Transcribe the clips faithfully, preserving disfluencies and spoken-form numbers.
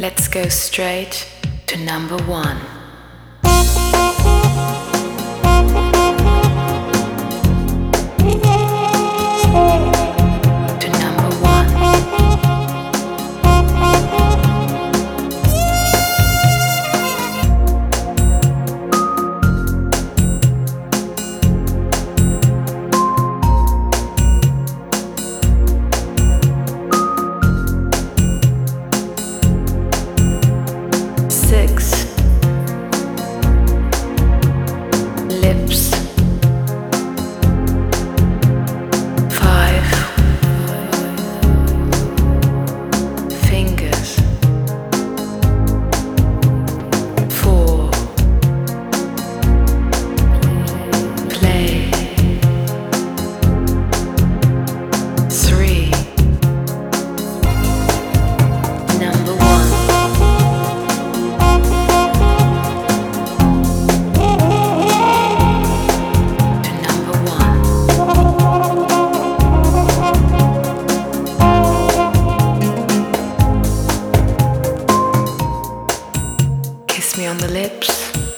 Let's go straight to number one. To number one. Six. Lips. Five. Fingers. Four. Play. Three. Number one. Kiss me on the lips.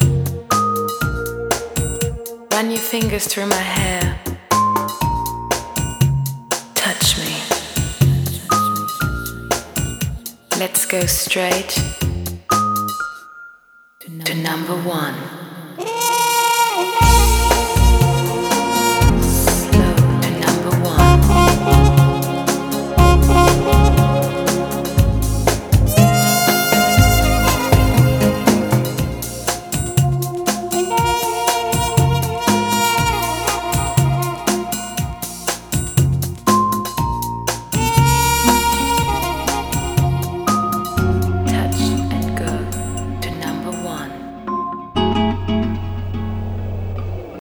Run your fingers through my hair. Touch me. Let's go straight to number one.